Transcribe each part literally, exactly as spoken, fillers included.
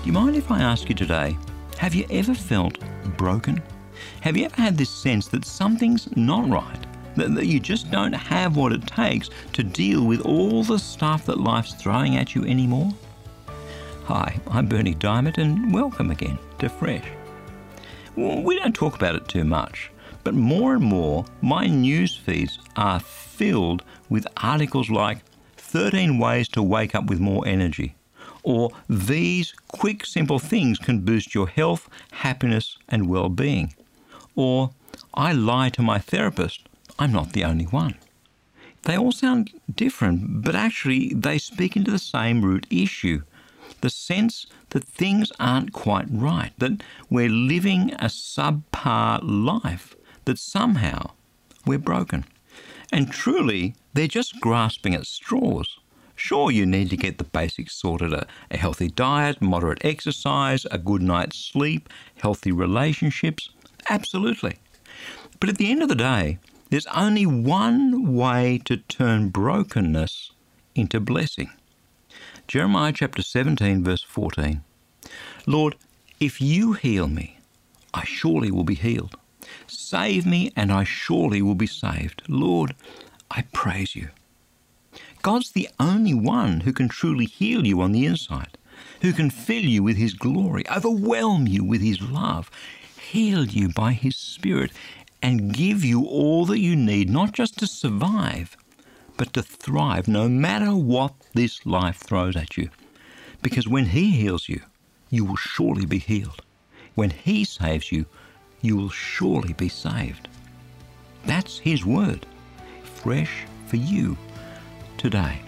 you mind if I ask you today, have you ever felt broken? Have you ever had this sense that something's not right? That, that you just don't have what it takes to deal with all the stuff that life's throwing at you anymore? Hi, I'm Berni Dymet and welcome again to Fresh. Well, we don't talk about it too much, but more and more my news feeds are filled with articles like thirteen ways to wake up with more energy, or these quick, simple things can boost your health, happiness and well-being, or I lie to my therapist, I'm not the only one. They all sound different, but actually they speak into the same root issue, the sense that things aren't quite right, that we're living a subpar life, that somehow we're broken. And truly, they're just grasping at straws. Sure, you need to get the basics sorted, a, a healthy diet, moderate exercise, a good night's sleep, healthy relationships, absolutely. But at the end of the day, there's only one way to turn brokenness into blessing. Jeremiah chapter seventeen, verse fourteen. Lord, if you heal me, I surely will be healed. Save me, and I surely will be saved. Lord, I praise you. God's the only one who can truly heal you on the inside, who can fill you with his glory, overwhelm you with his love, heal you by his Spirit, and give you all that you need, not just to survive, but to thrive no matter what this life throws at you. Because when he heals you, you will surely be healed. When he saves you, you will surely be saved. That's his word, fresh for you today.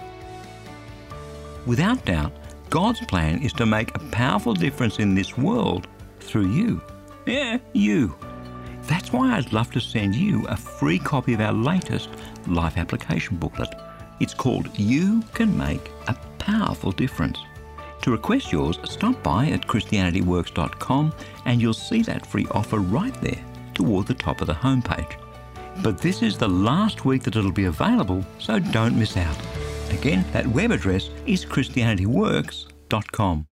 Without doubt, God's plan is to make a powerful difference in this world through you. Yeah, you. That's why I'd love to send you a free copy of our latest life application booklet. It's called You Can Make a Powerful Difference. To request yours, stop by at Christianity Works dot com and you'll see that free offer right there toward the top of the homepage. But this is the last week that it'll be available, so don't miss out. Again, that web address is Christianity Works dot com.